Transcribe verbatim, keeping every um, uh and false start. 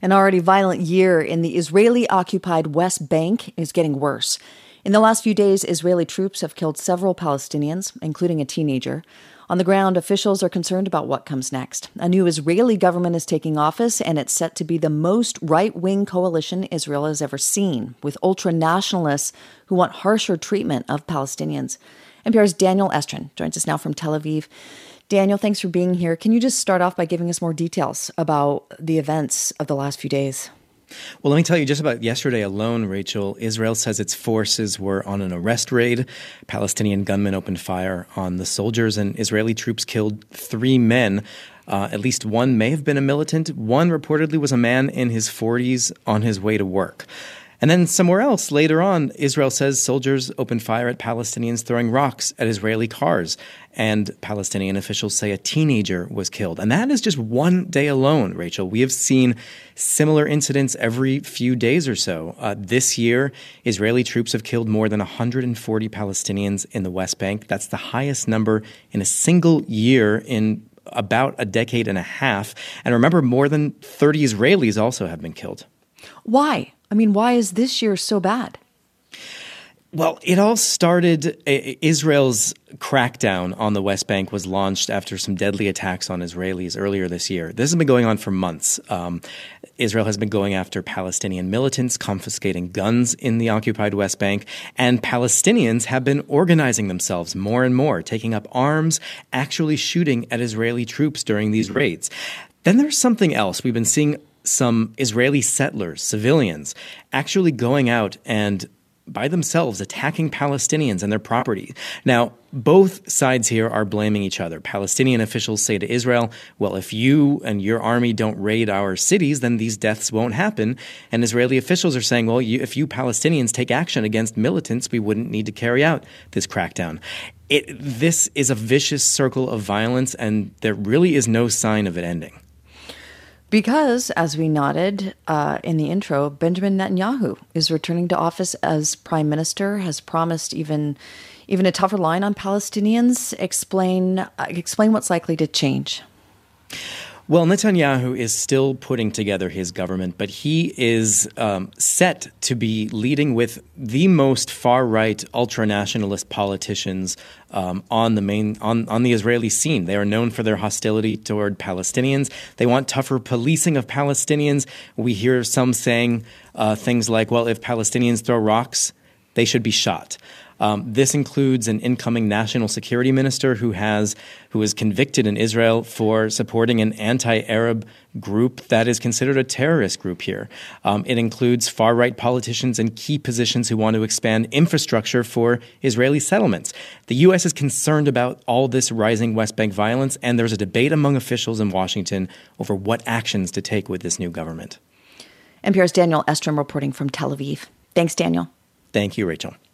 An already violent year in the Israeli-occupied West Bank is getting worse. In the last few days, Israeli troops have killed several Palestinians, including a teenager. On the ground, officials are concerned about what comes next. A new Israeli government is taking office, and it's set to be the most right-wing coalition Israel has ever seen, with ultra-nationalists who want harsher treatment of Palestinians. N P R's Daniel Estrin joins us now from Tel Aviv. Daniel, thanks for being here. Can you just start off by giving us more details about the events of the last few days? Well, let me tell you just about yesterday alone, Rachel. Israel says its forces were on an arrest raid. Palestinian gunmen opened fire on the soldiers, and Israeli troops killed three men. Uh, at least one may have been a militant. One reportedly was a man in his forties on his way to work. And then somewhere else later on, Israel says soldiers opened fire at Palestinians throwing rocks at Israeli cars. And Palestinian officials say a teenager was killed. And that is just one day alone, Rachel. We have seen similar incidents every few days or so. Uh, this year, Israeli troops have killed more than one hundred forty Palestinians in the West Bank. That's the highest number in a single year in about a decade and a half. And remember, more than thirty Israelis also have been killed. Why? I mean, why is this year so bad? Well, it all started, Israel's crackdown on the West Bank was launched after some deadly attacks on Israelis earlier this year. This has been going on for months. Um, Israel has been going after Palestinian militants, confiscating guns in the occupied West Bank, and Palestinians have been organizing themselves more and more, taking up arms, actually shooting at Israeli troops during these raids. Then there's something else. We've been seeing some Israeli settlers, civilians, actually going out and by themselves attacking Palestinians and their property. Now, both sides here are blaming each other. Palestinian officials say to Israel, well, if you and your army don't raid our cities, then these deaths won't happen. And Israeli officials are saying, well, you, if you Palestinians take action against militants, we wouldn't need to carry out this crackdown. It, this is a vicious circle of violence, and there really is no sign of it ending. Because, as we noted uh, in the intro, Benjamin Netanyahu is returning to office as prime minister, has promised even even a tougher line on Palestinians. Explain uh, explain what's likely to change. Well, Netanyahu is still putting together his government, but he is um, set to be leading with the most far-right, ultra-nationalist politicians um, on the main on, on the Israeli scene. They are known for their hostility toward Palestinians. They want tougher policing of Palestinians. We hear some saying uh, things like, well, if Palestinians throw rocks, they should be shot. Um, this includes an incoming national security minister who has who is convicted in Israel for supporting an anti-Arab group that is considered a terrorist group here. Um, it includes far-right politicians in key positions who want to expand infrastructure for Israeli settlements. The U S is concerned about all this rising West Bank violence, and there's a debate among officials in Washington over what actions to take with this new government. N P R's Daniel Estrin reporting from Tel Aviv. Thanks, Daniel. Thank you, Rachel.